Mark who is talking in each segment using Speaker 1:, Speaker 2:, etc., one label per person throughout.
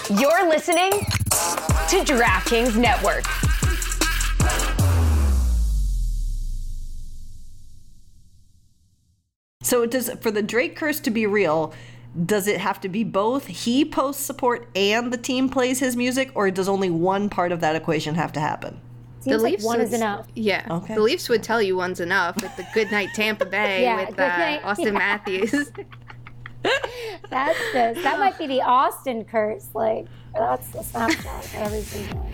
Speaker 1: You're listening to DraftKings Network.
Speaker 2: So for the Drake curse to be real, does it have to be both he posts support and the team plays his music, or does only one part of that equation have to happen?
Speaker 3: Seems like one is enough.
Speaker 4: Yeah.
Speaker 2: Okay.
Speaker 4: The Leafs would tell you one's enough with the Goodnight Tampa Bay with Austin Matthews.
Speaker 3: That might be the Austin curse. Like, that's the Snapchat for every season.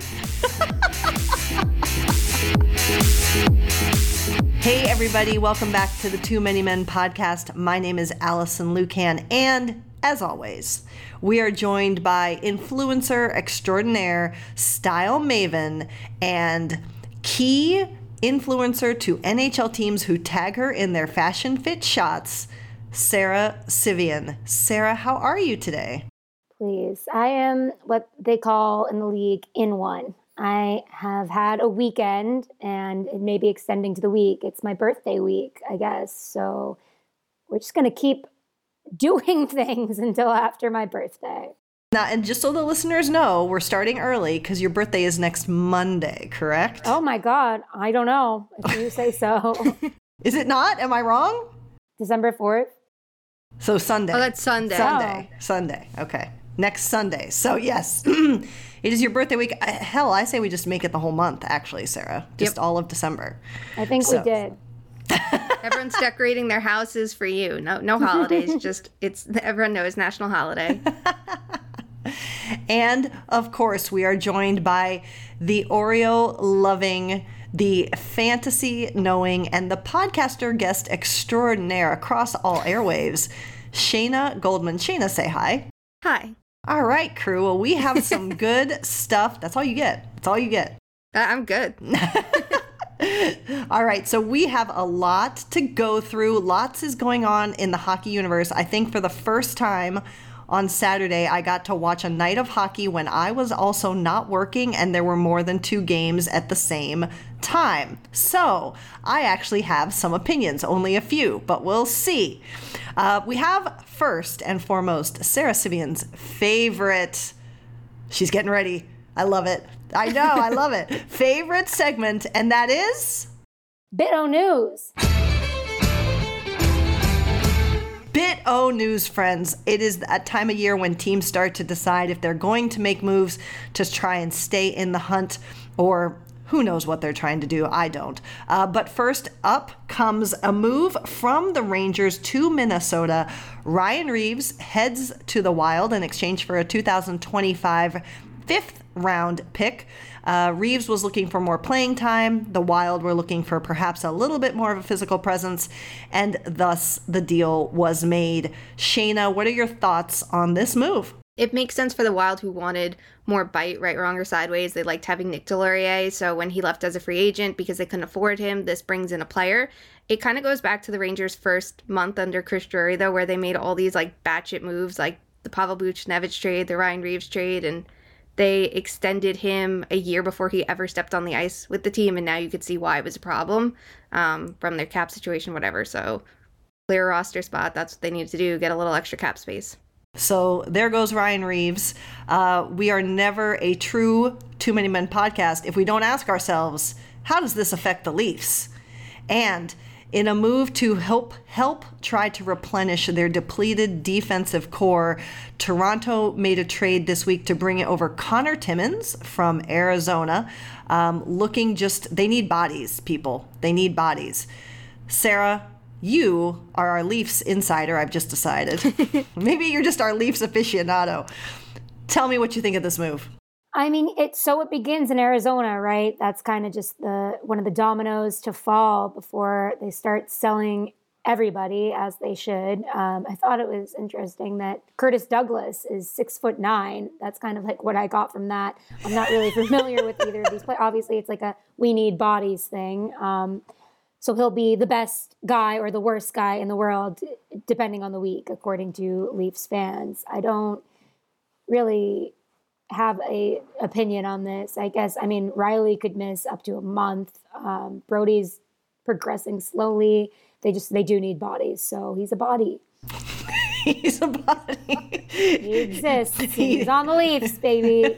Speaker 2: Hey everybody, welcome back to the Too Many Men podcast. My name is Allison Lucan, and as always, we are joined by influencer extraordinaire, style maven, and key influencer to NHL teams who tag her in their fashion fit shots, Sara Civian. Sara, how are you today?
Speaker 3: Please. I am what they call in the league in one. I have had a weekend, and it may be extending to the week. It's my birthday week, I guess. So we're just going to keep doing things until after my birthday.
Speaker 2: Now, and just so the listeners know, we're starting early because your birthday is next Monday, correct?
Speaker 3: Oh my God. I don't know if you say so.
Speaker 2: Is it not? Am I wrong?
Speaker 3: December 4th.
Speaker 2: So Sunday.
Speaker 4: Oh, that's Sunday.
Speaker 2: Sunday. Okay. Next Sunday. So yes, it is your birthday week. Hell, I say we just make it the whole month, actually, Sara. Just all of December.
Speaker 3: I think we did.
Speaker 4: Everyone's decorating their houses for you. No holidays. Just everyone knows national holiday.
Speaker 2: And of course, we are joined by the Oreo loving, the fantasy knowing, and the podcaster guest extraordinaire across all airwaves, Shayna Goldman. Shayna, say hi.
Speaker 4: Hi.
Speaker 2: All right, crew. Well, we have some good stuff. That's all you get. That's all you get.
Speaker 4: I'm good.
Speaker 2: All right, so we have a lot to go through. Lots is going on in the hockey universe. I think for the first time on Saturday, I got to watch a night of hockey when I was also not working and there were more than 2 games at the same time. So I actually have some opinions, only a few, but we'll see. We have first and foremost Sara Civian's favorite. She's getting ready. I love it. I know, I love it. Favorite segment, and that is
Speaker 3: Bit-O News.
Speaker 2: Bit-O News, friends. It is that time of year when teams start to decide if they're going to make moves to try and stay in the hunt, or who knows what they're trying to do. I don't. But first up comes a move from the Rangers to Minnesota. Ryan Reaves heads to the Wild in exchange for a 2025 fifth round pick. Reaves was looking for more playing time. The Wild were looking for perhaps a little bit more of a physical presence, and thus the deal was made. Shayna, what are your thoughts on this move?
Speaker 4: It makes sense for the Wild, who wanted more bite, right, wrong, or sideways. They liked having Nick Delorier, so when he left as a free agent because they couldn't afford him, this brings in a player. It kind of goes back to the Rangers' first month under Chris Drury, though, where they made all these like batshit moves, like the Pavel Buchnevich trade, the Ryan Reaves trade, and they extended him a year before he ever stepped on the ice with the team, and now you could see why it was a problem from their cap situation, whatever. So clear roster spot, that's what they needed to do, get a little extra cap space.
Speaker 2: So there goes Ryan Reaves. We are never a true Too Many Men podcast if we don't ask ourselves, how does this affect the Leafs? And in a move to help try to replenish their depleted defensive core, Toronto made a trade this week to bring over Connor Timmins from Arizona. They need bodies, people. They need bodies. Sara, you are our Leafs insider, I've just decided. Maybe you're just our Leafs aficionado. Tell me what you think of this move.
Speaker 3: I mean, it begins in Arizona, right? That's kind of just one of the dominoes to fall before they start selling everybody, as they should. I thought it was interesting that Curtis Douglas is 6'9". That's kind of like what I got from that. I'm not really familiar with either of these players. Obviously, it's like a we need bodies thing. So he'll be the best guy or the worst guy in the world, depending on the week, according to Leafs fans. I don't really have a opinion on this. I guess, I mean, Riley could miss up to a month. Brody's progressing slowly. They do need bodies, so he's a body.
Speaker 2: He's a body.
Speaker 3: He exists. He's on the Leafs, baby.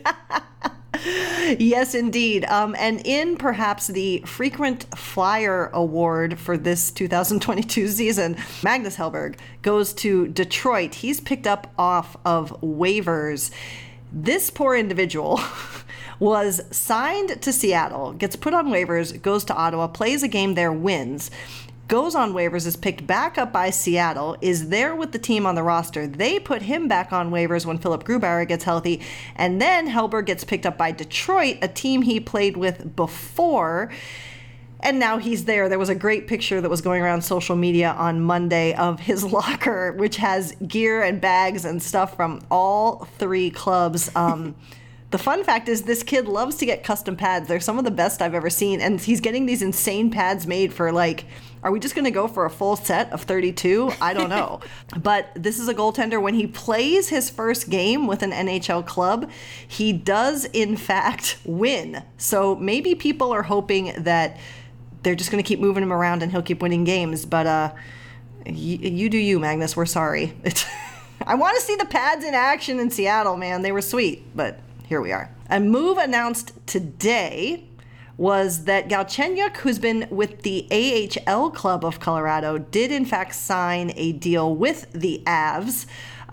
Speaker 2: Yes, indeed. And in perhaps the frequent flyer award for this 2022 season, Magnus Hellberg goes to Detroit. He's picked up off of waivers. This poor individual was signed to Seattle, gets put on waivers, goes to Ottawa, plays a game there, wins, goes on waivers, is picked back up by Seattle, is there with the team on the roster. They put him back on waivers when Philip Grubauer gets healthy, and then Hellberg gets picked up by Detroit, a team he played with before, and now he's there. There was a great picture that was going around social media on Monday of his locker, which has gear and bags and stuff from all three clubs. The fun fact is this kid loves to get custom pads. They're some of the best I've ever seen. And he's getting these insane pads made for, like, are we just going to go for a full set of 32? I don't know. But this is a goaltender. When he plays his first game with an NHL club, he does, in fact, win. So maybe people are hoping that they're just going to keep moving him around and he'll keep winning games. But you do you, Magnus. We're sorry. I want to see the pads in action in Seattle, man. They were sweet, but here we are. A move announced today was that Galchenyuk, who's been with the AHL club of Colorado, did in fact sign a deal with the Avs.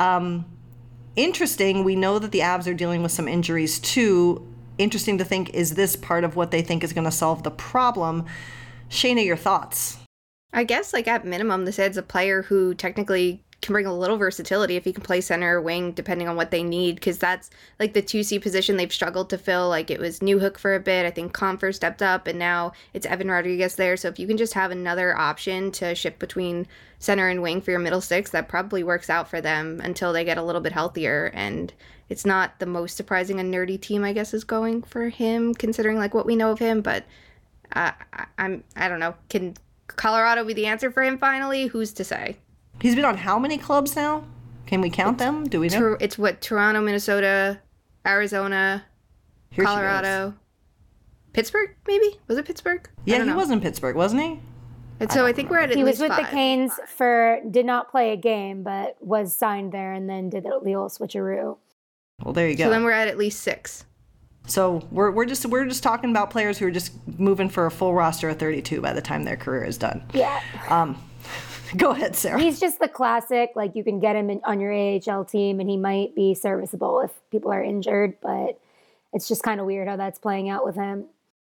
Speaker 2: Interesting, we know that the Avs are dealing with some injuries too. Interesting to think, is this part of what they think is going to solve the problem? Shayna, your thoughts?
Speaker 4: I guess, like, at minimum, this adds a player who technically can bring a little versatility if he can play center or wing, depending on what they need, because that's, like, the 2C position they've struggled to fill. Like, it was Newhook for a bit. I think Compher stepped up, and now it's Evan Rodriguez there. So if you can just have another option to shift between center and wing for your middle six, that probably works out for them until they get a little bit healthier. And it's not the most surprising a nerdy team, I guess, is going for him, considering, like, what we know of him. But I don't know. Can Colorado be the answer for him finally? Who's to say?
Speaker 2: He's been on how many clubs now? Can we count them? Do we know?
Speaker 4: It's what, Toronto, Minnesota, Arizona,
Speaker 2: Here
Speaker 4: Colorado, Pittsburgh, maybe? Was it Pittsburgh?
Speaker 2: Yeah, he was in Pittsburgh, wasn't he?
Speaker 4: And so I think we're at
Speaker 3: He
Speaker 4: least
Speaker 3: was with
Speaker 4: 5.
Speaker 3: the Canes did not play a game, but was signed there and then did the old switcheroo.
Speaker 2: Well, there you go.
Speaker 4: So then we're at least 6.
Speaker 2: So we're just talking about players who are just moving for a full roster of 32 by the time their career is done.
Speaker 3: Yeah.
Speaker 2: Go ahead, Sarah.
Speaker 3: He's just the classic, like, you can get him on your AHL team and he might be serviceable if people are injured, but it's just kind of weird how that's playing out with him.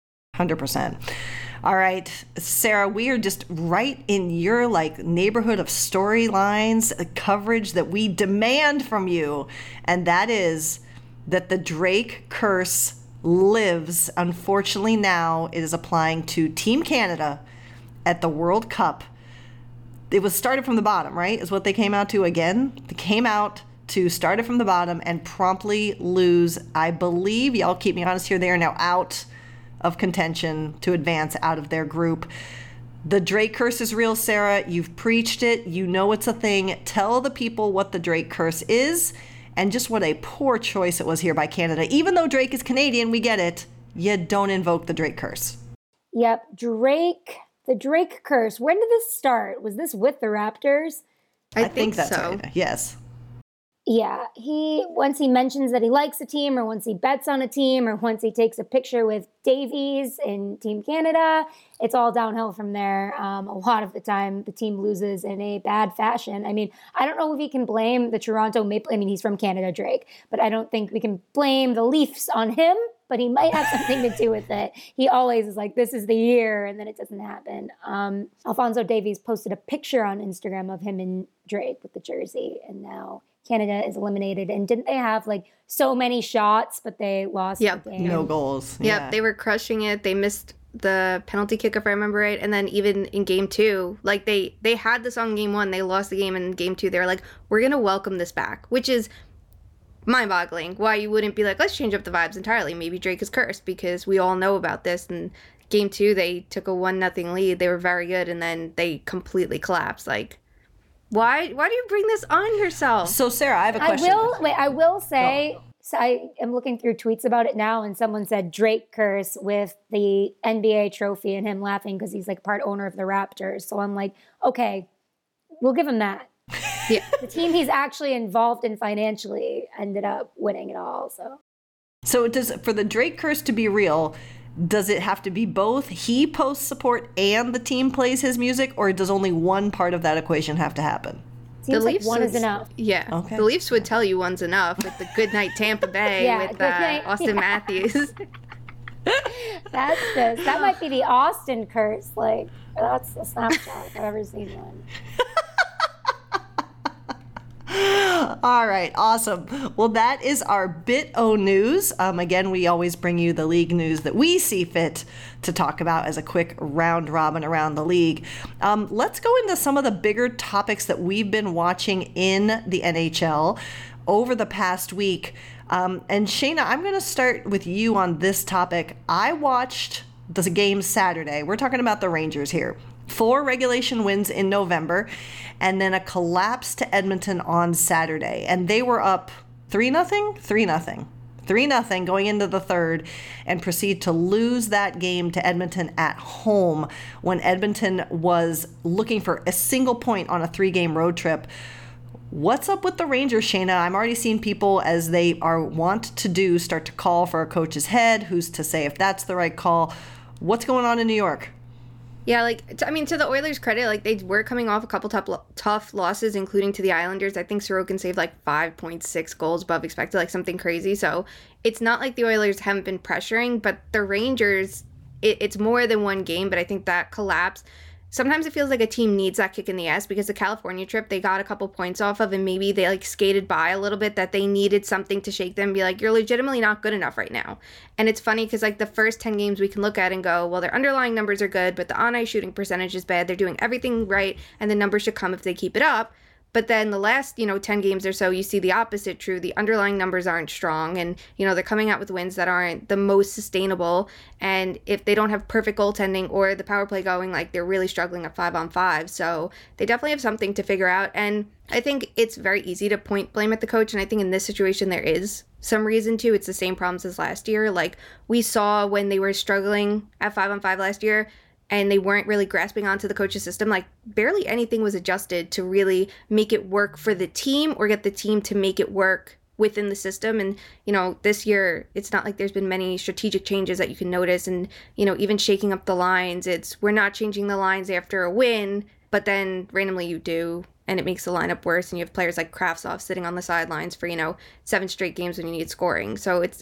Speaker 2: 100%. All right, Sarah, we are just right in your, like, neighborhood of storylines, coverage that we demand from you, and that is that the Drake curse lives. Unfortunately, now it is applying to Team Canada at the World Cup. It was started from the bottom, right, is what they came out to again. They came out to start it from the bottom and promptly lose. I believe, y'all keep me honest here, they are now out of contention to advance out of their group. The Drake curse is real, Sarah. You've preached it. You know it's a thing. Tell the people what the Drake curse is and just what a poor choice it was here by Canada. Even though Drake is Canadian, we get it. You don't invoke the Drake curse.
Speaker 3: Yep, the Drake curse. When did this start? Was this with the Raptors?
Speaker 4: I think
Speaker 2: that's
Speaker 4: so.
Speaker 2: right. Yes.
Speaker 3: Yeah, once he mentions that he likes a team, or once he bets on a team, or once he takes a picture with Davies in Team Canada, it's all downhill from there. A lot of the time, the team loses in a bad fashion. I mean, I don't know if we can blame the Toronto Maple. I mean, he's from Canada, Drake, but I don't think we can blame the Leafs on him. But he might have something to do with it. He always is like, this is the year, and then it doesn't happen. Alphonso Davies posted a picture on Instagram of him and Drake with the jersey, and now Canada is eliminated. And didn't they have, like, so many shots, but they lost the game?
Speaker 2: No goals.
Speaker 4: Yep, they were crushing it. They missed the penalty kick, if I remember right. And then even in game 2, like, they had this on game 1. They lost the game, and in game 2, they were like, we're going to welcome this back, which is mind-boggling. Why you wouldn't be like, let's change up the vibes entirely. Maybe Drake is cursed, because we all know about this. And game 2, they took a 1-0 lead. They were very good, and then they completely collapsed. Like, why do you bring this on yourself?
Speaker 2: So, Sarah, I have a question.
Speaker 3: I will say, so I am looking through tweets about it now, and someone said Drake curse with the NBA trophy and him laughing because he's, like, part owner of the Raptors. So I'm like, okay, we'll give him that.
Speaker 4: Yeah.
Speaker 3: The team he's actually involved in financially ended up winning it all.
Speaker 2: So does, for the Drake curse to be real, does it have to be both he posts support and the team plays his music, or does only one part of that equation have to happen?
Speaker 3: Seems like one is enough.
Speaker 4: Yeah.
Speaker 2: Okay.
Speaker 4: The Leafs would tell you one's enough with the Goodnight Tampa Bay
Speaker 3: Yeah,
Speaker 4: with
Speaker 3: Goodnight,
Speaker 4: Austin Matthews.
Speaker 3: That might be the Austin curse. Like, that's a Snapchat if I've ever seen one.
Speaker 2: All right, awesome. Well, that is our Bit-O news. Again, we always bring you the league news that we see fit to talk about as a quick round robin around the league. Let's go into some of the bigger topics that we've been watching in the NHL over the past week. And Shayna, I'm going to start with you on this topic. I watched the game Saturday. We're talking about the Rangers here. 4 regulation wins in November, and then a collapse to Edmonton on Saturday. And they were up 3-0, 3-0, 3-0 going into the third, and proceed to lose that game to Edmonton at home when Edmonton was looking for a single point on a 3-game road trip. What's up with the Rangers, Shayna? I'm already seeing people, as they are wont to do, start to call for a coach's head. Who's to say if that's the right call? What's going on in New York?
Speaker 4: Yeah, to the Oilers' credit, they were coming off a couple tough losses, including to the Islanders. I think Sorokin saved 5.6 goals above expected, something crazy. So it's not like the Oilers haven't been pressuring, but the Rangers, it's more than one game. But I think that collapse, sometimes it feels like a team needs that kick in the ass, because the California trip they got a couple points off of, and maybe they skated by a little bit, that they needed something to shake them and be like, you're legitimately not good enough right now. And it's funny because the first 10 games we can look at and go, well, their underlying numbers are good, but the on-ice shooting percentage is bad. They're doing everything right, and the numbers should come if they keep it up. But then the last, 10 games or so, you see the opposite true. The underlying numbers aren't strong, and, they're coming out with wins that aren't the most sustainable. And if they don't have perfect goaltending or the power play going, they're really struggling at 5-on-5. So they definitely have something to figure out. And I think it's very easy to point blame at the coach. And I think in this situation, there is some reason to. It's the same problems as last year. We saw when they were struggling at 5-on-5 last year, and they weren't really grasping onto the coach's system, barely anything was adjusted to really make it work for the team or get the team to make it work within the system. And, this year, it's not like there's been many strategic changes that you can notice. And, even shaking up the lines, we're not changing the lines after a win, but then randomly you do, and it makes the lineup worse. And you have players like Kravtsov sitting on the sidelines for, 7 straight games when you need scoring. So it's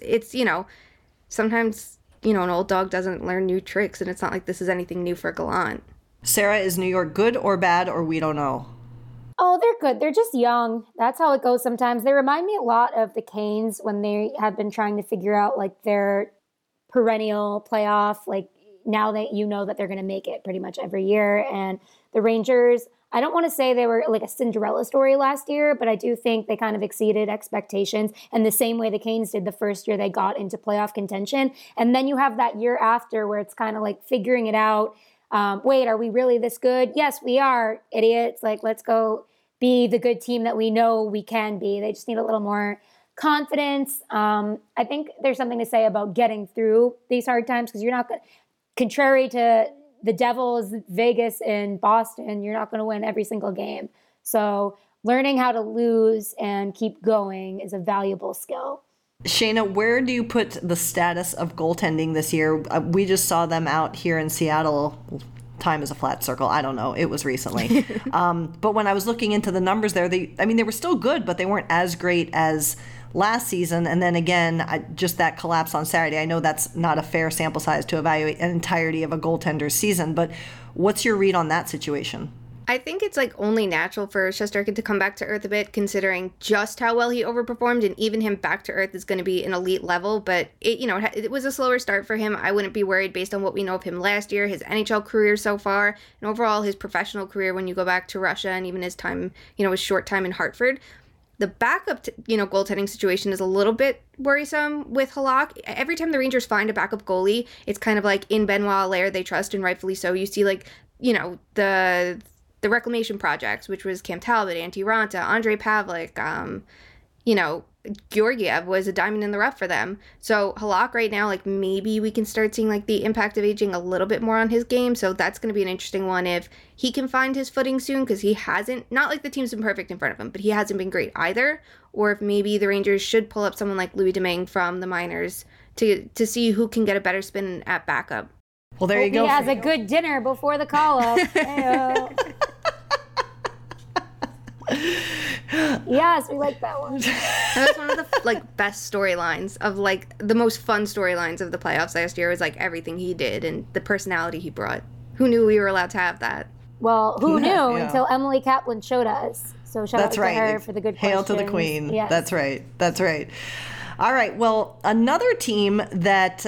Speaker 4: sometimes, an old dog doesn't learn new tricks, and it's not like this is anything new for Gallant.
Speaker 2: Sarah, is New York good or bad, or we don't know?
Speaker 3: Oh, they're good. They're just young. That's how it goes sometimes. They remind me a lot of the Canes when they have been trying to figure out their perennial playoff. Now that that they're going to make it pretty much every year. And the Rangers, I don't want to say they were a Cinderella story last year, but I do think they kind of exceeded expectations in the same way the Canes did the first year they got into playoff contention. And then you have that year after where it's kind of figuring it out. Wait, are we really this good? Yes, we are, idiots. Let's go be the good team that we know we can be. They just need a little more confidence. I think there's something to say about getting through these hard times, because you're not going to, contrary to the Devils, Vegas, and Boston, you're not going to win every single game. So learning how to lose and keep going is a valuable skill.
Speaker 2: Shayna, where do you put the status of goaltending this year? We just saw them out here in Seattle. Time is a flat circle. I don't know. It was recently. But when I was looking into the numbers there, they were still good, but they weren't as great as last season. And then again, just that collapse on Saturday. I know that's not a fair sample size to evaluate an entirety of a goaltender's season, but what's your read on that situation?
Speaker 4: I think it's only natural for Shesterkin to come back to earth a bit, considering just how well he overperformed, and even him back to earth is going to be an elite level. But it was a slower start for him. I wouldn't be worried based on what we know of him last year, his NHL career so far, and overall his professional career when you go back to Russia, and even his time, his short time in Hartford. The backup, goaltending situation is a little bit worrisome with Halak. Every time the Rangers find a backup goalie, it's kind of in Benoit Allaire they trust, and rightfully so. You see, the reclamation projects, which was Cam Talbot, Antti Ranta, Andre Pavlik, Georgiev was a diamond in the rough for them. So Halak right now, like maybe we can start seeing like the impact of aging a little bit more on his game. So that's going to be an interesting one if he can find his footing soon, because he hasn't, not like the team's been perfect in front of him, but he hasn't been great either. Or if maybe the Rangers should pull up someone like Louis Domingue from the minors to see who can get a better spin at backup.
Speaker 2: Well, there you go.
Speaker 3: He has a good dinner before the call-up. Yes, we like that one.
Speaker 4: That was one of the like best storylines of like the most fun storylines of the playoffs last year, was like everything he did and the personality he brought. Who knew we were allowed to have that?
Speaker 3: Well, who knew until Emily Kaplan showed us. So shout out to her for the good
Speaker 2: Hail
Speaker 3: questions.
Speaker 2: to the queen.
Speaker 3: Yes.
Speaker 2: That's right. That's right. All right. Well, another team that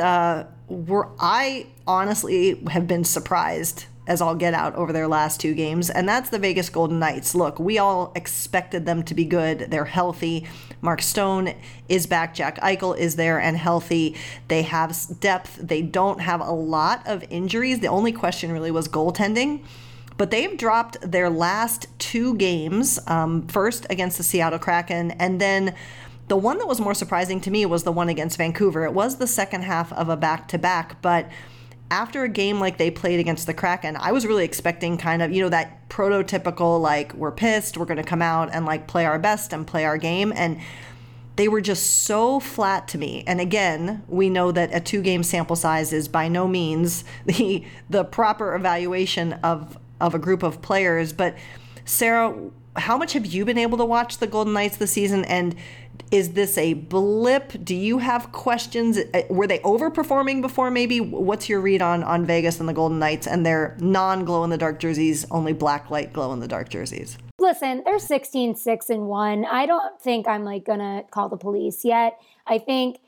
Speaker 2: I honestly have been surprised as all get out over their last two games, and that's the Vegas Golden Knights. Look, we all expected them to be good. They're healthy. Mark Stone is back. Jack Eichel is there and healthy. They have depth. They don't have a lot of injuries. The only question really was goaltending. But they've dropped their last two games, first against the Seattle Kraken, and then the one that was more surprising to me was the one against Vancouver. It was the second half of a back-to-back, but after a game like they played against the Kraken, I was really expecting kind of, that prototypical, like, we're pissed, we're going to come out and, like, play our best and play our game. And they were just so flat to me. And again, we know that a 2-game sample size is by no means the proper evaluation of a group of players. But Sarah, how much have you been able to watch the Golden Knights this season? And is this a blip? Do you have questions? Were they overperforming before maybe? What's your read on Vegas and the Golden Knights and their non-glow-in-the-dark jerseys, only black light glow-in-the-dark jerseys?
Speaker 3: Listen, they're 16-6-1. I don't think I'm going to call the police yet. I think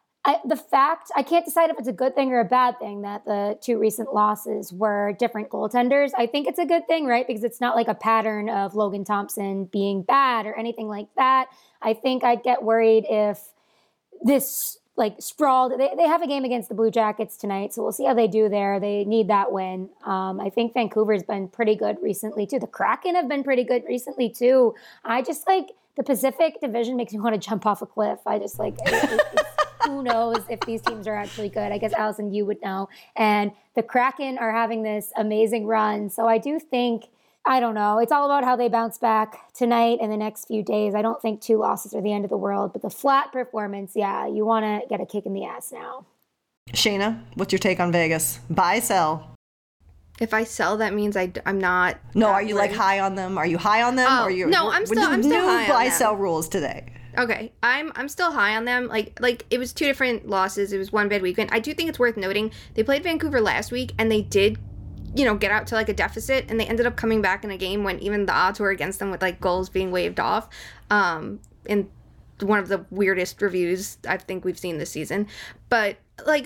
Speaker 3: I can't decide if it's a good thing or a bad thing that the two recent losses were different goaltenders. I think it's a good thing, right? Because it's not like a pattern of Logan Thompson being bad or anything like that. I think I'd get worried if this sprawled. They have a game against the Blue Jackets tonight, so we'll see how they do there. They need that win. I think Vancouver's been pretty good recently too. The Kraken have been pretty good recently too. I just the Pacific Division makes me want to jump off a cliff. I just who knows if these teams are actually good. I guess, Allison, you would know. And the Kraken are having this amazing run. So I do think, I don't know, it's all about how they bounce back tonight and the next few days. I don't think 2 losses are the end of the world. But the flat performance, yeah, you want to get a kick in the ass now.
Speaker 2: Shayna, what's your take on Vegas? Buy, sell?
Speaker 4: If I sell, that means I'm not.
Speaker 2: No, are you high on them? Are you high on them?
Speaker 4: Oh, no, I'm still high on them.
Speaker 2: New buy-sell rules today.
Speaker 4: Okay, I'm still high on them. Like it was 2 different losses. It was one bad weekend. I do think it's worth noting they played Vancouver last week and they did, get out to a deficit, and they ended up coming back in a game when even the odds were against them with goals being waved off. In one of the weirdest reviews I think we've seen this season, but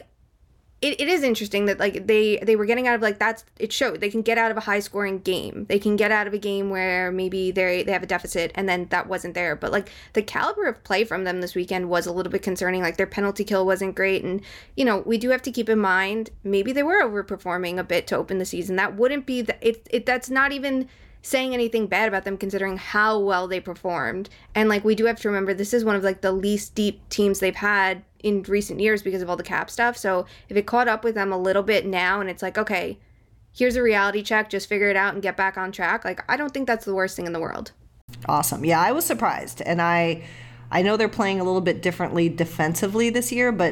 Speaker 4: It is interesting that they were getting out of it showed they can get out of a high scoring game. They can get out of a game where maybe they have a deficit and then that wasn't there. But the caliber of play from them this weekend was a little bit concerning. Their penalty kill wasn't great. And, we do have to keep in mind maybe they were overperforming a bit to open the season. That wouldn't be that's not even saying anything bad about them considering how well they performed. And we do have to remember this is one of the least deep teams they've had in recent years because of all the cap stuff. So if it caught up with them a little bit now and it's okay, here's a reality check, just figure it out and get back on track. I don't think that's the worst thing in the world.
Speaker 2: Awesome. Yeah, I was surprised. And I know they're playing a little bit differently defensively this year, but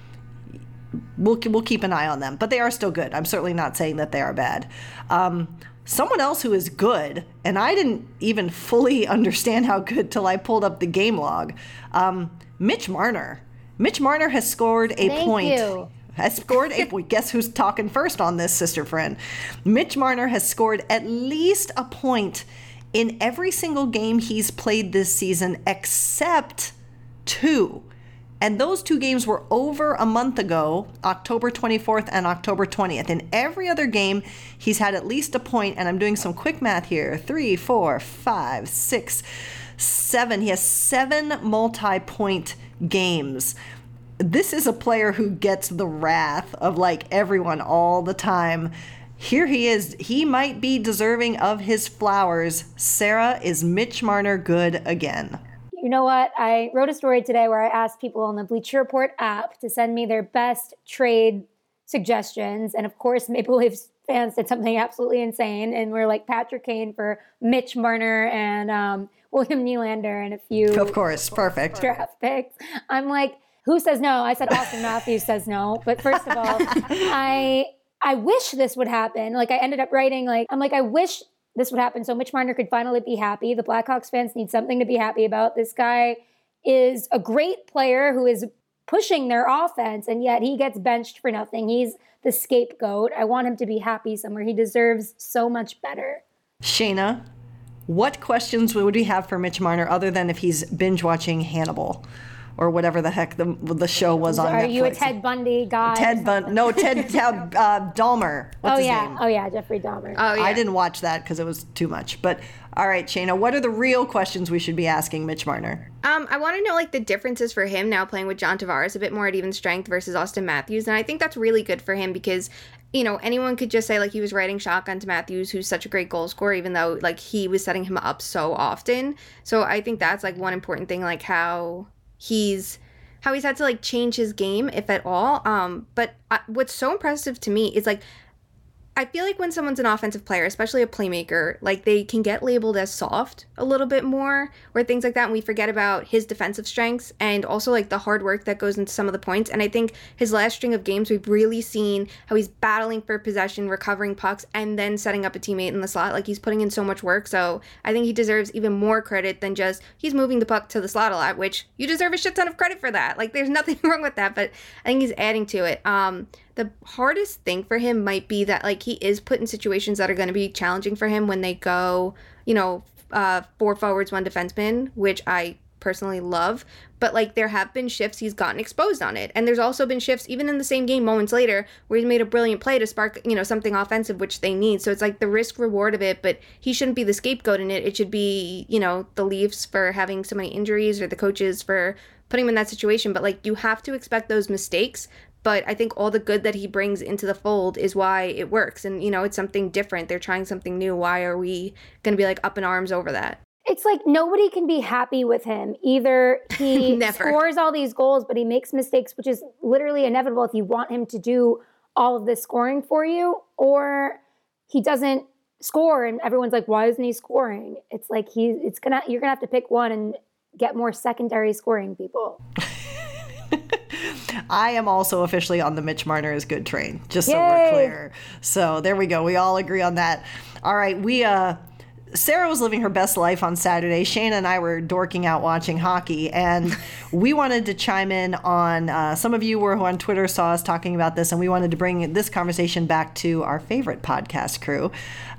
Speaker 2: we'll keep an eye on them. But they are still good. I'm certainly not saying that they are bad. Someone else who is good, and I didn't even fully understand how good till I pulled up the game log, Mitch Marner. Mitch Marner has scored a point. Has scored a point. Guess who's talking first on this, sister friend? Mitch Marner has scored at least a point in every single game he's played this season except 2. And those 2 games were over a month ago, October 24th and October 20th. In every other game, he's had at least a point, and I'm doing some quick math here. 3, 4, 5, 6, 7. He has 7 multi-point games. This is a player who gets the wrath of everyone all the time. Here he is. He might be deserving of his flowers. Sarah, is Mitch Marner good again?
Speaker 3: you know what? I wrote a story today where I asked people on the Bleacher Report app to send me their best trade suggestions. And of course, Maple Leafs fans did something absolutely insane. And we're like Patrick Kane for Mitch Marner and William Nylander and a few.
Speaker 2: Of course. Perfect.
Speaker 3: Draft picks. I'm like, who says no? I said Austin Matthews says no. But first of all, I wish this would happen. Like I ended up writing, I wish this would happen so Mitch Marner could finally be happy. The Blackhawks fans need something to be happy about. This guy is a great player who is pushing their offense, and yet he gets benched for nothing. He's the scapegoat. I want him to be happy somewhere. He deserves so much better.
Speaker 2: Shayna, what questions would we have for Mitch Marner other than if he's binge watching Hannibal or whatever the heck the show was on Netflix?
Speaker 3: Are you a Ted Bundy guy?
Speaker 2: Ted Dahmer. What's his name?
Speaker 3: Oh yeah, Jeffrey Dahmer.
Speaker 4: Oh yeah.
Speaker 2: I didn't watch that because it was too much. But all right, Shayna, what are the real questions we should be asking Mitch Marner?
Speaker 4: I want to know like the differences for him now playing with John Tavares a bit more at even strength versus Austin Matthews, and I think that's really good for him because anyone could just say like he was riding shotgun to Matthews, who's such a great goal scorer, even though like he was setting him up so often. So I think that's like one important thing, like how he's had to like change his game, if at all. But what's so impressive to me is like I feel like when someone's an offensive player, especially a playmaker, like they can get labeled as soft a little bit more or things like that. And we forget about his defensive strengths and also like the hard work that goes into some of the points. And I think his last string of games, we've really seen how he's battling for possession, recovering pucks, and then setting up a teammate in the slot. Like he's putting in so much work. So I think he deserves even more credit than just he's moving the puck to the slot a lot, which you deserve a shit ton of credit for that. Like there's nothing wrong with that, but I think he's adding to it. The hardest thing for him might be that like he is put in situations that are going to be challenging for him when they go, 4 forwards, 1 defenseman, which I personally love. But like there have been shifts he's gotten exposed on it. And there's also been shifts even in the same game moments later where he's made a brilliant play to spark, something offensive, which they need. So it's like the risk reward of it, but he shouldn't be the scapegoat in it. It should be, the Leafs for having so many injuries or the coaches for putting him in that situation. But like you have to expect those mistakes. But I think all the good that he brings into the fold is why it works. And, it's something different. They're trying something new. Why are we going to be like up in arms over that?
Speaker 3: It's like nobody can be happy with him. Either he scores all these goals, but he makes mistakes, which is literally inevitable if you want him to do all of this scoring for you, or he doesn't score and everyone's like, why isn't he scoring? It's like you're going to have to pick one and get more secondary scoring people.
Speaker 2: I am also officially on the Mitch Marner is good train, just so we're clear. So there we go. We all agree on that. All right. Sarah was living her best life on Saturday. Shayna and I were dorking out watching hockey, and we wanted to chime in on, some of you who on Twitter saw us talking about this, and we wanted to bring this conversation back to our favorite podcast crew.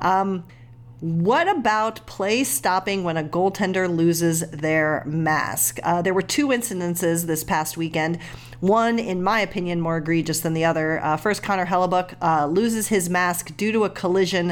Speaker 2: What about play stopping when a goaltender loses their mask? There were 2 incidences this past weekend. One, in my opinion, more egregious than the other. First, Connor Hellebuyck loses his mask due to a collision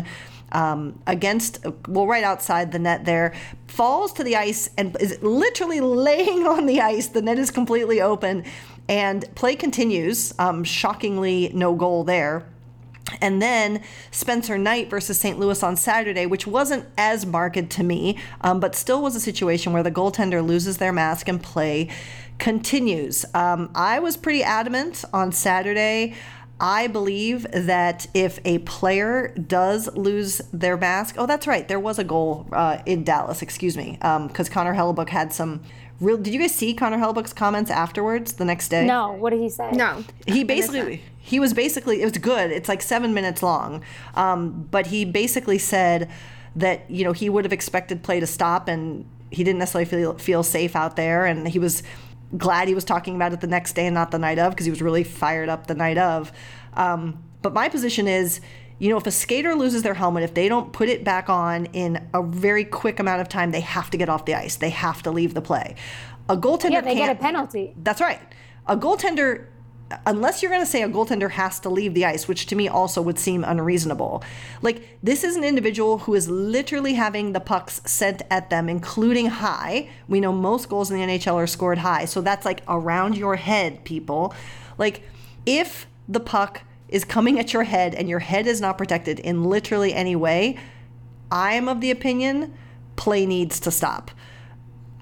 Speaker 2: right outside the net there, falls to the ice and is literally laying on the ice. The net is completely open and play continues. Shockingly, no goal there. And then Spencer Knight versus St. Louis on Saturday, which wasn't as marked to me, but still was a situation where the goaltender loses their mask and play continues. I was pretty adamant on Saturday. I believe that if a player does lose their mask, oh, that's right, there was a goal in Dallas, because Connor Hellebuyck had some did you guys see Connor Hellebuyck's comments afterwards the next day?
Speaker 3: No. What did he say?
Speaker 4: No.
Speaker 2: It was good. It's like 7 minutes long. But he basically said that, he would have expected play to stop and he didn't necessarily feel safe out there. And he was glad he was talking about it the next day and not the night of, because he was really fired up the night of. But my position is, if a skater loses their helmet, if they don't put it back on in a very quick amount of time, they have to get off the ice. They have to leave the play. A goaltender
Speaker 3: they get a penalty.
Speaker 2: That's right. A goaltender, unless you're going to say a goaltender has to leave the ice, which to me also would seem unreasonable. Like, this is an individual who is literally having the pucks sent at them, including high. We know most goals in the NHL are scored high. So that's like around your head, people. Like, if the puck is coming at your head and your head is not protected in literally any way, I am of the opinion play needs to stop.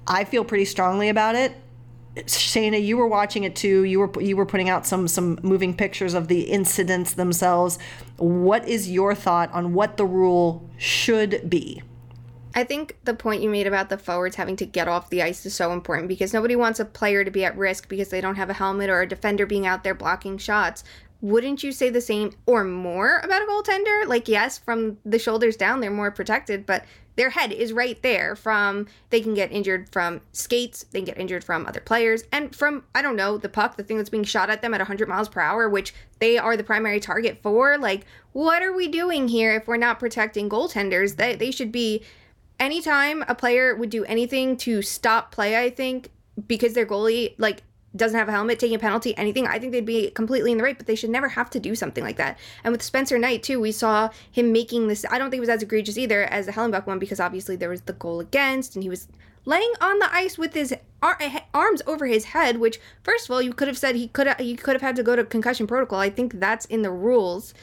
Speaker 2: I feel pretty strongly about it. Shayna, you were watching it too. You were putting out some moving pictures of the incidents themselves. What is your thought on what the rule should be?
Speaker 4: I think the point you made about the forwards having to get off the ice is so important because nobody wants a player to be at risk because they don't have a helmet or a defender being out there blocking shots. Wouldn't you say the same or more about a goaltender? Like, yes, from the shoulders down, they're more protected, but their head is right there they can get injured from skates, they can get injured from other players, and from, I don't know, the puck, the thing that's being shot at them at 100 miles per hour, which they are the primary target for. Like, what are we doing here if we're not protecting goaltenders? They should be, anytime a player would do anything to stop play, I think, because their goalie, like, doesn't have a helmet, taking a penalty, anything, I think they'd be completely in the right, but they should never have to do something like that. And with Spencer Knight, too, we saw him making this, I don't think it was as egregious either as the Hellenbuck one, because obviously there was the goal against, and he was laying on the ice with his arms over his head, which, first of all, you could have said he could have had to go to concussion protocol. I think that's in the rules.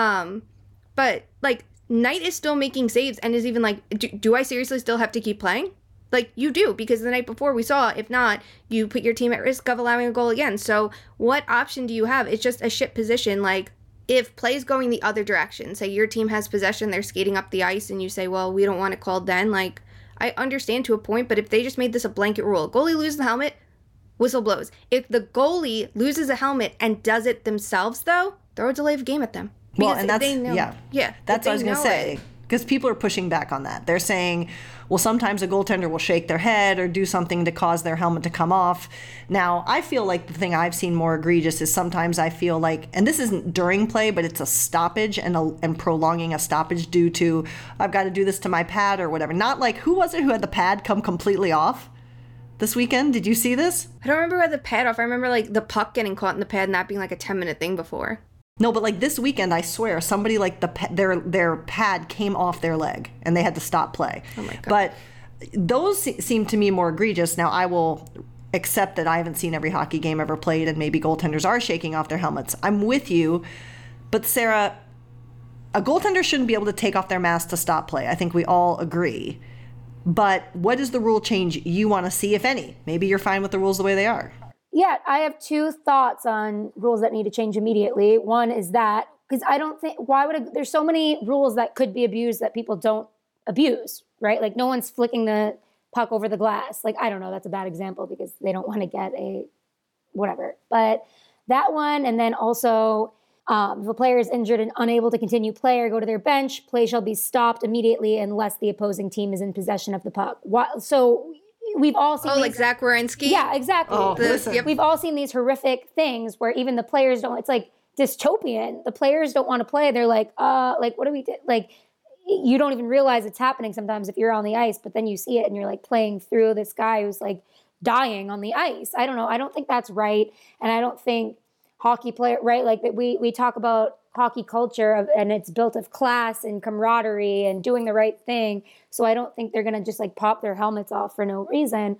Speaker 4: But, like, Knight is still making saves and is even like, do I seriously still have to keep playing? Like, you do, because the night before we saw, if not, you put your team at risk of allowing a goal again. So what option do you have? It's just a shit position. Like, if play's going the other direction, say your team has possession, they're skating up the ice, and you say, well, we don't want it called then. Like, I understand to a point, but if they just made this a blanket rule, goalie loses the helmet, whistle blows. If the goalie loses a helmet and does it themselves, though, throw a delay of game at them.
Speaker 2: Well, and that's, that's what I was going to say. Because people are pushing back on that. They're saying, well, sometimes a goaltender will shake their head or do something to cause their helmet to come off. Now, I feel like the thing I've seen more egregious is sometimes I feel like, and this isn't during play, but it's a stoppage and prolonging a stoppage due to, I've got to do this to my pad or whatever. Not like, who was it who had the pad come completely off this weekend? Did you see this?
Speaker 4: I don't remember who had the pad off. I remember, like, the puck getting caught in the pad and that being like a 10-minute thing before.
Speaker 2: No, but like this weekend, I swear, somebody like their pad came off their leg and they had to stop play.
Speaker 4: Oh my God.
Speaker 2: But those seem to me more egregious. Now, I will accept that I haven't seen every hockey game ever played and maybe goaltenders are shaking off their helmets. I'm with you. But Sarah, a goaltender shouldn't be able to take off their mask to stop play. I think we all agree. But what is the rule change you want to see, if any? Maybe you're fine with the rules the way they are.
Speaker 3: Yeah, I have two thoughts on rules that need to change immediately. One is that, because I don't think, there's so many rules that could be abused that people don't abuse, right? Like, no one's flicking the puck over the glass. Like, I don't know, that's a bad example because they don't want to get whatever. But that one, and then also, if a player is injured and unable to continue play or go to their bench, play shall be stopped immediately unless the opposing team is in possession of the puck. So we've all seen
Speaker 4: like Zach Werenski?
Speaker 3: Yeah, exactly. We've all seen these horrific things where even the players don't, it's like dystopian. The players don't want to play. They're like, what do we do? Like, you don't even realize it's happening sometimes if you're on the ice, but then you see it and you're like playing through this guy who's like dying on the ice. I don't know. I don't think that's right. And I don't think hockey player, right? Like that we talk about hockey culture and it's built of class and camaraderie and doing the right thing. So I don't think they're going to just like pop their helmets off for no reason.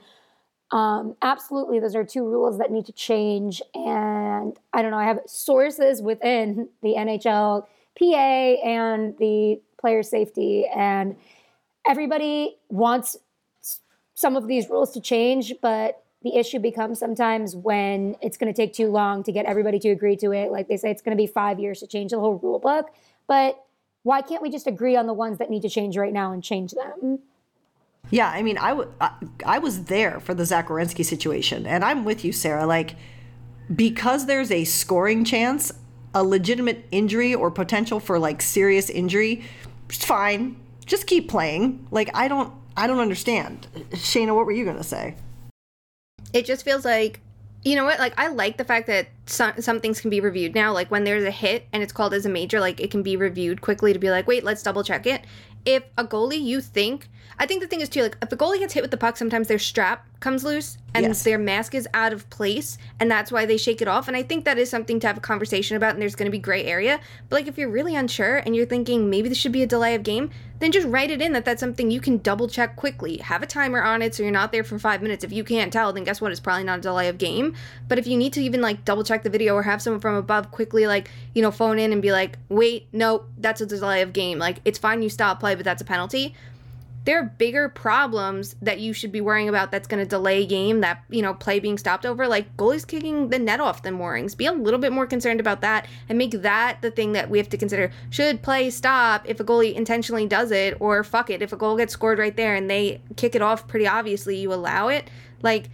Speaker 3: Absolutely, those are two rules that need to change. And I don't know, I have sources within the NHLPA and the player safety, and everybody wants some of these rules to change, but the issue becomes sometimes when it's going to take too long to get everybody to agree to it. Like they say, it's going to be 5 years to change the whole rule book. But why can't we just agree on the ones that need to change right now and change them?
Speaker 2: Yeah, I mean, I was there for the Zach Werenski situation, and I'm with you, Sarah. Like, because there's a scoring chance, a legitimate injury or potential for like serious injury, it's fine. Just keep playing. Like, I don't understand. Shayna, what were you gonna say?
Speaker 4: It just feels like, you know what, like, I like the fact that some things can be reviewed now. Like, when there's a hit and it's called as a major, like, it can be reviewed quickly to be like, wait, let's double check it. If a goalie, I think the thing is, too, like, if a goalie gets hit with the puck, sometimes their strap comes loose and their mask is out of place, and that's why they shake it off. And I think that is something to have a conversation about, and there's going to be gray area. But, like, if you're really unsure and you're thinking maybe this should be a delay of game, then just write it in that that's something you can double check quickly. Have a timer on it so you're not there for 5 minutes. If you can't tell, then guess what? It's probably not a delay of game. But if you need to even, like, double check the video or have someone from above quickly, like, you know, phone in and be like, wait, no, that's a delay of game. Like, it's fine you stop play, but that's a penalty. there are bigger problems that you should be worrying about that's going to delay a game, that, play being stopped over, like goalies kicking the net off the moorings. Be a little bit more concerned about that and make that the thing that we have to consider. Should play stop if a goalie intentionally does it, or fuck it, if a goal gets scored right there and they kick it off pretty obviously, you allow it? Like,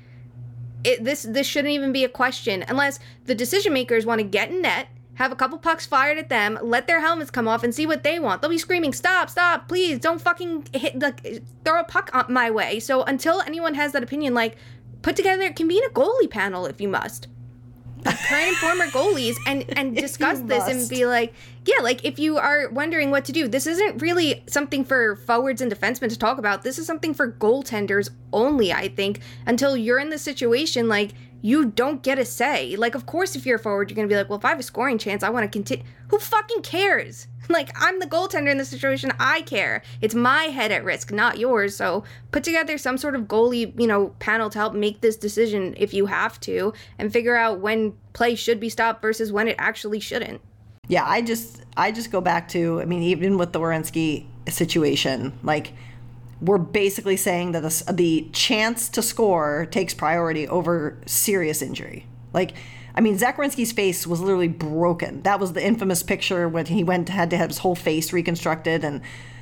Speaker 4: this shouldn't even be a question unless the decision makers want to get in net, have a couple pucks fired at them, let their helmets come off, and see what they want. They'll be screaming, stop, please, don't fucking throw a puck my way. So until anyone has that opinion, like, convene a goalie panel if you must. Current and former goalies and discuss this and be like, yeah, like, if you are wondering what to do, this isn't really something for forwards and defensemen to talk about. This is something for goaltenders only, I think, until you're in the situation, like, you don't get a say. Like, of course, if you're a forward, you're going to be like, well, if I have a scoring chance, I want to continue. Who fucking cares? Like, I'm the goaltender in this situation. I care. It's my head at risk, not yours. So put together some sort of goalie, panel to help make this decision if you have to, and figure out when play should be stopped versus when it actually shouldn't.
Speaker 2: Yeah, I just go back to, I mean, even with the Werenski situation, like, we're basically saying that the chance to score takes priority over serious injury. Like, I mean, Zach Werenski's face was literally broken. That was the infamous picture when he had to have his whole face reconstructed, and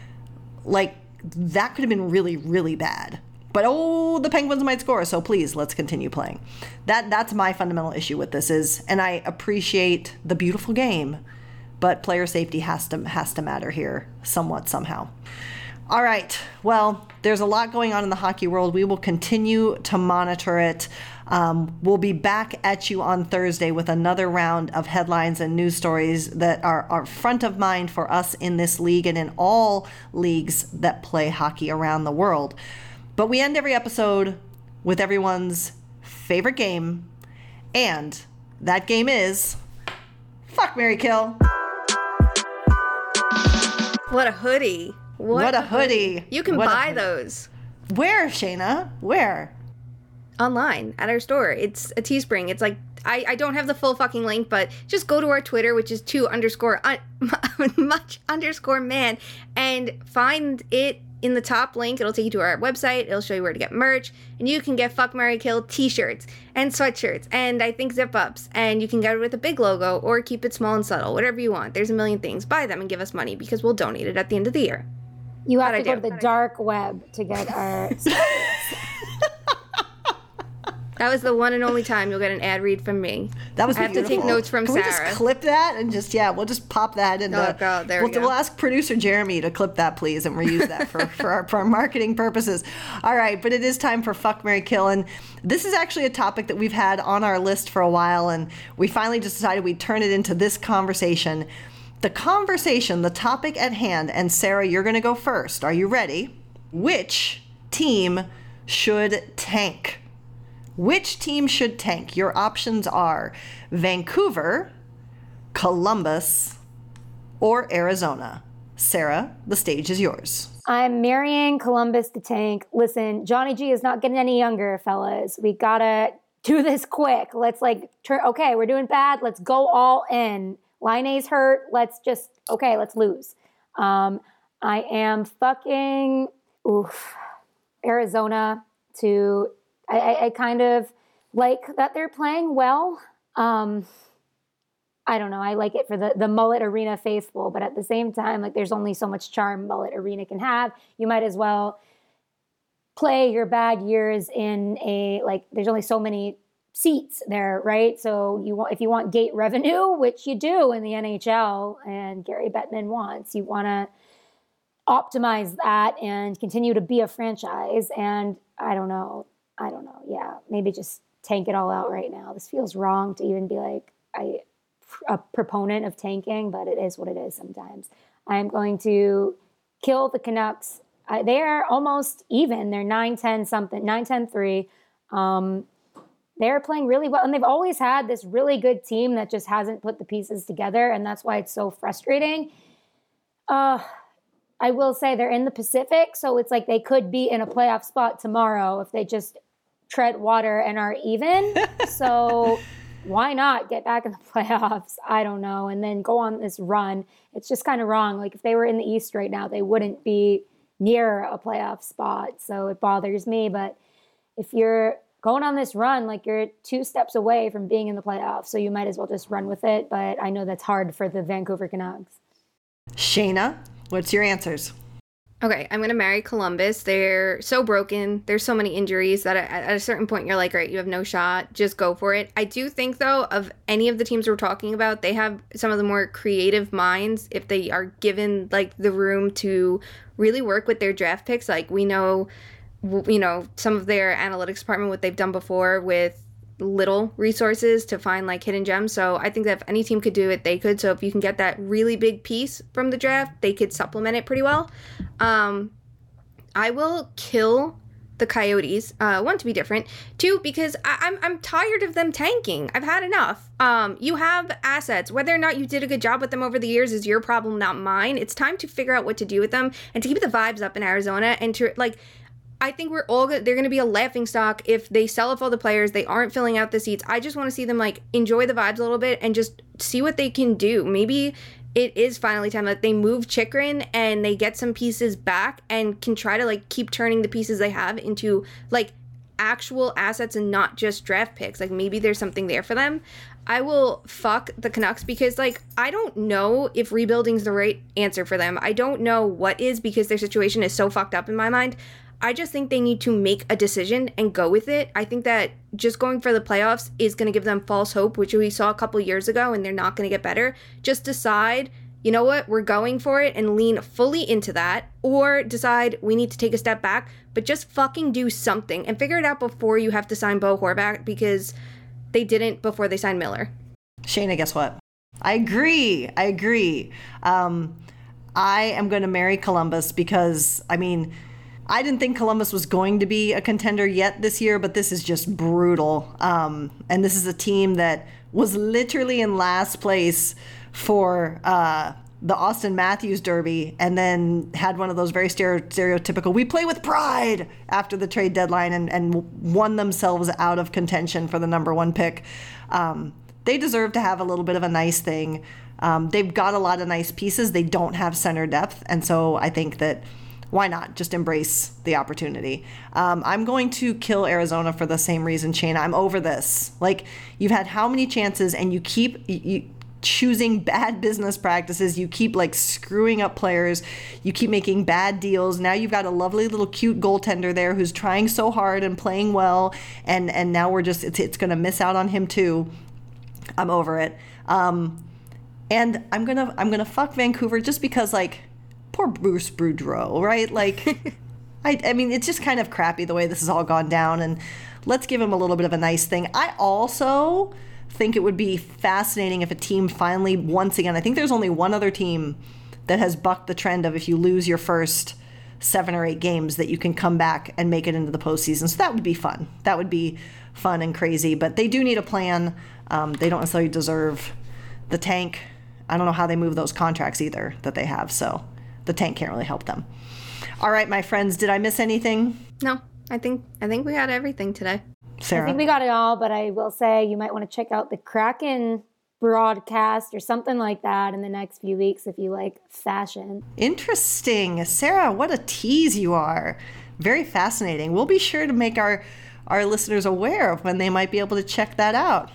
Speaker 2: like, that could have been really, really bad. But the Penguins might score, so please, let's continue playing. That's my fundamental issue with this and I appreciate the beautiful game, but player safety has to matter here somewhat, somehow. All right. Well, there's a lot going on in the hockey world. We will continue to monitor it. We'll be back at you on Thursday with another round of headlines and news stories that are front of mind for us in this league and in all leagues that play hockey around the world. But we end every episode with everyone's favorite game, and that game is Fuck, Marry, Kill.
Speaker 4: What a hoodie. What a hoodie. You can buy those.
Speaker 2: Where, Shayna? Where?
Speaker 4: Online at our store. It's a Teespring. It's like, I don't have the full fucking link, but just go to our Twitter, which is _much_man, and find it in the top link. It'll take you to our website. It'll show you where to get merch, and you can get Fuck, Marry, Kill t-shirts and sweatshirts and I think zip-ups, and you can get it with a big logo or keep it small and subtle, whatever you want. There's a million things. Buy them and give us money because we'll donate it at the end of the year.
Speaker 3: You have to go to the dark web to get our...
Speaker 4: That was the one and only time you'll get an ad read from me.
Speaker 2: That was
Speaker 4: I have
Speaker 2: beautiful.
Speaker 4: to take notes from
Speaker 2: Can
Speaker 4: Sarah.
Speaker 2: we just clip that and we'll just pop that in. We'll ask producer Jeremy to clip that, please, and reuse that for our marketing purposes. All right, but it is time for Fuck, Marry, Kill, and this is actually a topic that we've had on our list for a while, and we finally just decided we'd turn it into this conversation. The topic at hand, and Sarah, you're going to go first. Are you ready? Which team should tank? Which team should tank? Your options are Vancouver, Columbus, or Arizona. Sarah, the stage is yours.
Speaker 3: I'm marrying Columbus to tank. Listen, Johnny G is not getting any younger, fellas. We gotta do this quick. Let's okay, we're doing bad. Let's go all in. Laine's hurt. Let's lose. I am fucking Arizona to... I kind of like that they're playing well. I don't know. I like it for the Mullet Arena faithful, but at the same time, like, there's only so much charm Mullet Arena can have. You might as well play your bad years in there's only so many seats there, right? So if you want gate revenue, which you do in the NHL, and Gary Bettman wants, you want to optimize that and continue to be a franchise. And I don't know. Yeah, maybe just tank it all out right now. This feels wrong to even be like a proponent of tanking, but it is what it is sometimes. I'm going to kill the Canucks. They are almost even. They're 9-10 something, 9-10-3. They're playing really well, and they've always had this really good team that just hasn't put the pieces together, and that's why it's so frustrating. I will say they're in the Pacific, so it's like they could be in a playoff spot tomorrow if they just tread water and are even. So why not get back in the playoffs? I don't know. And then go on this run. It's just kind of wrong. Like, if they were in the East right now, they wouldn't be near a playoff spot. So it bothers me. But if you're going on this run, like you're 2 steps away from being in the playoffs, so you might as well just run with it. But I know that's hard for the Vancouver Canucks.
Speaker 2: Shayna, what's your answers?
Speaker 4: Okay, I'm going to marry Columbus. They're so broken. There's so many injuries that at a certain point you're like, right, you have no shot. Just go for it. I do think, though, of any of the teams we're talking about, they have some of the more creative minds if they are given, like, the room to really work with their draft picks. Like, we know, some of their analytics department, what they've done before with little resources to find like hidden gems. So I think that if any team could do it, they could. So if you can get that really big piece from the draft, they could supplement it pretty well. I will kill the Coyotes. 1, to be different. 2, because I'm tired of them tanking. I've had enough. You have assets. Whether or not you did a good job with them over the years is your problem, not mine. It's time to figure out what to do with them and to keep the vibes up in Arizona and to like. I think we're all good. They're going to be a laughingstock if they sell off all the players. They aren't filling out the seats. I just want to see them like enjoy the vibes a little bit and just see what they can do. Maybe it is finally time that they move Chychrun and they get some pieces back and can try to like keep turning the pieces they have into like actual assets and not just draft picks. Like maybe there's something there for them. I will fuck the Canucks because like I don't know if rebuilding's the right answer for them. I don't know what is because their situation is so fucked up in my mind. I just think they need to make a decision and go with it. I think that just going for the playoffs is going to give them false hope, which we saw a couple years ago, and they're not going to get better. Just decide, you know what, we're going for it and lean fully into that, or decide we need to take a step back, but just fucking do something and figure it out before you have to sign Bo Horvat because they didn't before they signed Miller.
Speaker 2: Shayna, guess what? I agree. I am going to marry Columbus because, I mean, I didn't think Columbus was going to be a contender yet this year, but this is just brutal. And this is a team that was literally in last place for the Austin Matthews Derby and then had one of those very stereotypical, we play with pride after the trade deadline and won themselves out of contention for the number 1 pick. They deserve to have a little bit of a nice thing. They've got a lot of nice pieces. They don't have center depth. And so I think that why not just embrace the opportunity? I'm going to kill Arizona for the same reason, Shayna. I'm over this. Like, you've had how many chances and you keep choosing bad business practices. You keep like screwing up players. You keep making bad deals. Now you've got a lovely little cute goaltender there who's trying so hard and playing well. And now we're just, it's going to miss out on him too. I'm over it. And I'm gonna fuck Vancouver just because like, poor Bruce Boudreau, right? Like, I mean, it's just kind of crappy the way this has all gone down, and let's give him a little bit of a nice thing. I also think it would be fascinating if a team finally, once again, I think there's only one other team that has bucked the trend of if you lose your first 7 or 8 games that you can come back and make it into the postseason. So that would be fun. That would be fun and crazy, but they do need a plan. They don't necessarily deserve the tank. I don't know how they move those contracts either that they have, so the tank can't really help them. All right, my friends, did I miss anything?
Speaker 4: No, I think we had everything today.
Speaker 2: Sarah?
Speaker 3: I think we got it all, but I will say you might want to check out the Kraken broadcast or something like that in the next few weeks if you like fashion.
Speaker 2: Interesting. Sarah, what a tease you are. Very fascinating. We'll be sure to make our listeners aware of when they might be able to check that out.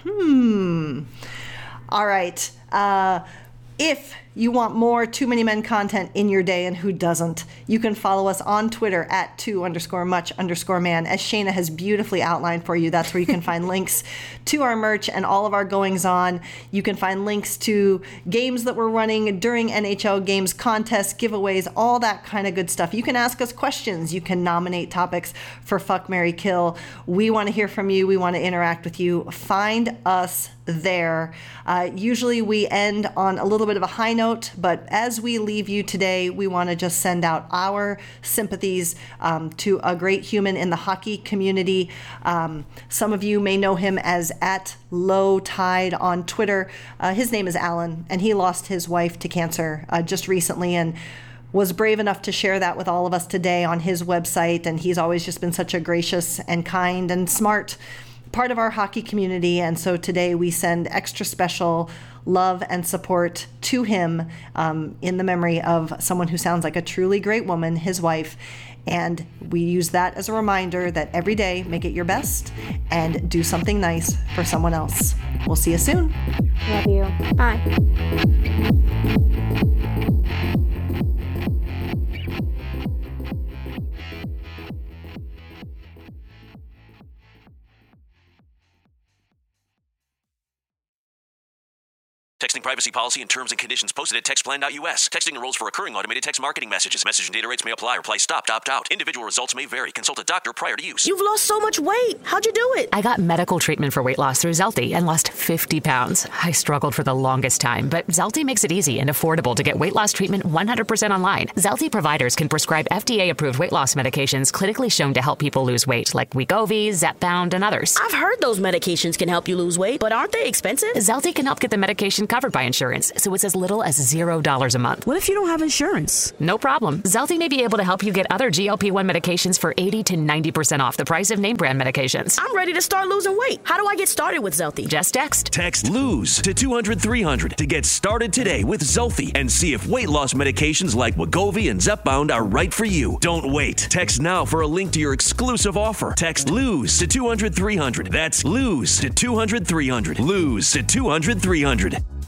Speaker 2: All right. If you want more Too Many Men content in your day, and who doesn't, you can follow us on Twitter at @2_much_man. As Shayna has beautifully outlined for you, that's where you can find links to our merch and all of our goings on. You can find links to games that we're running during NHL games, contests, giveaways, all that kind of good stuff. You can ask us questions. You can nominate topics for Fuck, Marry, Kill. We want to hear from you. We want to interact with you. Find us there. Usually we end on a little bit of a high note, but as we leave you today, we want to just send out our sympathies to a great human in the hockey community. Some of you may know him as @LowTide on Twitter. His name is Alan, and he lost his wife to cancer just recently, and was brave enough to share that with all of us today on his website. And he's always just been such a gracious and kind and smart part of our hockey community, and so today we send extra special love and support to him in the memory of someone who sounds like a truly great woman, his wife. And we use that as a reminder that every day, make it your best and do something nice for someone else. We'll see you soon.
Speaker 3: Love you.
Speaker 4: Bye.
Speaker 5: Texting privacy policy and terms and conditions posted at textplan.us. Texting enrolls for recurring automated text marketing messages. Message and data rates may apply. Reply stopped, opt out. Individual results may vary. Consult a doctor prior to use.
Speaker 6: You've lost so much weight. How'd you do it?
Speaker 7: I got medical treatment for weight loss through Zelty and lost 50 pounds. I struggled for the longest time, but Zelty makes it easy and affordable to get weight loss treatment 100% online. Zelty providers can prescribe FDA-approved weight loss medications clinically shown to help people lose weight, like Wegovy, Zepbound, and others.
Speaker 6: I've heard those medications can help you lose weight, but aren't they expensive?
Speaker 7: Zelty can help get the medication covered by insurance, so it's as little as $0 a month.
Speaker 6: What if you don't have insurance?
Speaker 7: No problem. Zelty may be able to help you get other GLP-1 medications for 80 to 90% off the price of name brand medications.
Speaker 6: I'm ready to start losing weight. How do I get started with Zelty?
Speaker 7: Just text.
Speaker 5: Text LOSE to 200-300 to get started today with Zelty and see if weight loss medications like Wegovy and Zepbound are right for you. Don't wait. Text now for a link to your exclusive offer. Text LOSE to 200-300. That's LOSE to 200-300. LOSE to 200-300.